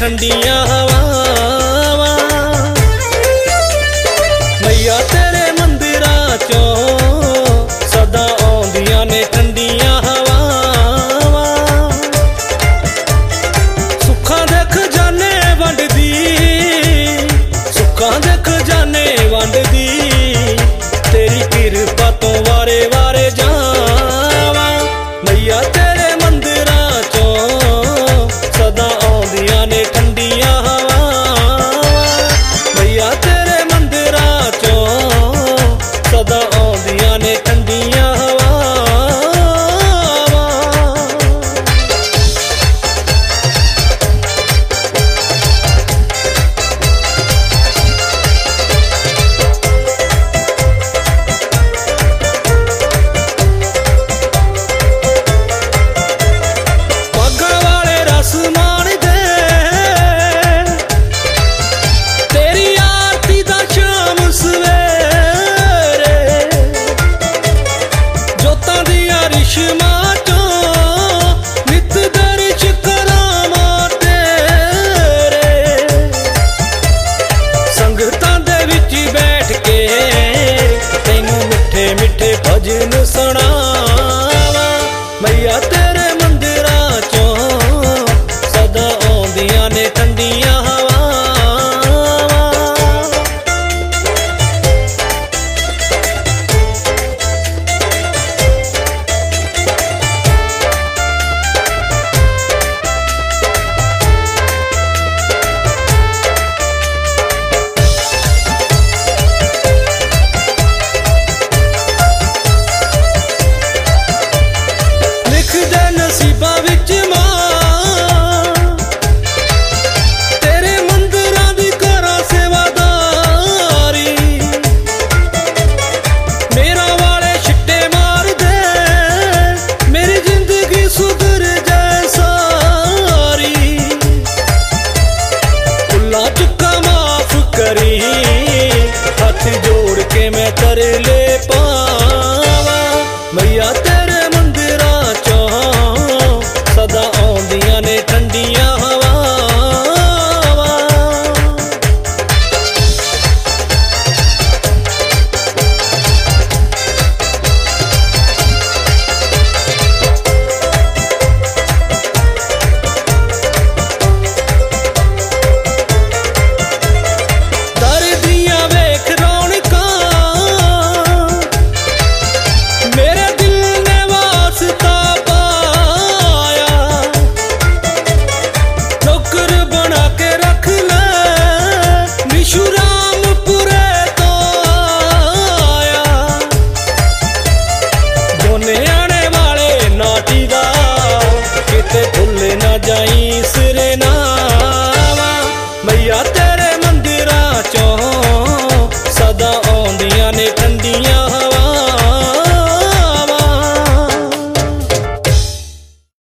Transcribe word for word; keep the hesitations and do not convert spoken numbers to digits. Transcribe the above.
ठंडियां हवावां। मैया तेरे मंदिरां चों सदा आउंदियां ने ठंडियां हवावां। सुखां दे खजाने वंडदी, सुखां दे खजाने वंडदी, तेरी किरपा तो वारे वारे जावां। मैया तेरे मंदिरां चों सदा आउंदियां ने ठंडियां हवावां। मैया तेरे मंदिरां चों सदा आउंदियां ने ठंडियां हवावां। मिठे भजन सुनावा। मैया तेरे मंदिरां चों सदा आउंदियां ने ठंडियां हवावां। हाथ जोड़ के मैं तरले पावा। मैया तेरे मंदिरां चों सदा आउंदियां ने ठंडियां हवावां। भुल ना जाई